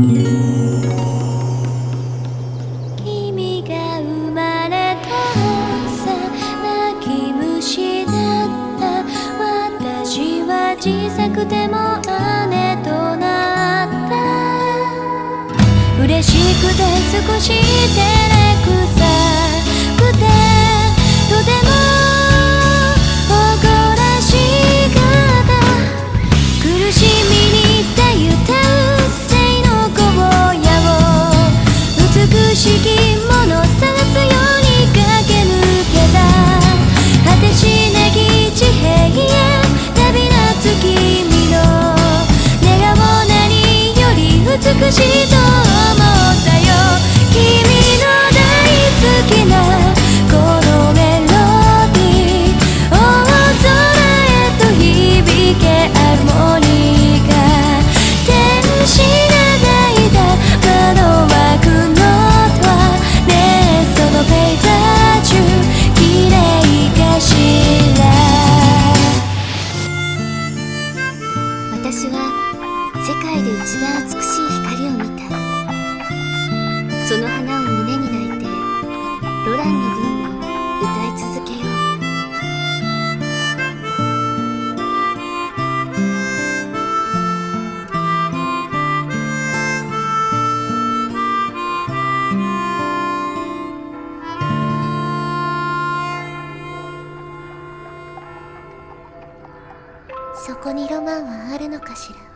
君が生まれた朝、泣き虫だった私は小さくても姉となった。嬉しくて少し照れくさくてとても誇らしかった。苦しみに耐えたうせの荒野を美しきもの探すように駆け抜けた。果てしなき地平へ旅立つ君の笑顔何より美しいと思ったよ。君の大好きなこのメロディー、大空へと響けアルモニカ。天使が抱いた窓枠のドア、ねえそのペイザージュ綺麗かしら。私は世界で一番美しい光を見た。その花を胸に抱いてロランの分を歌い続けよう。そこにロマンはあるのかしら。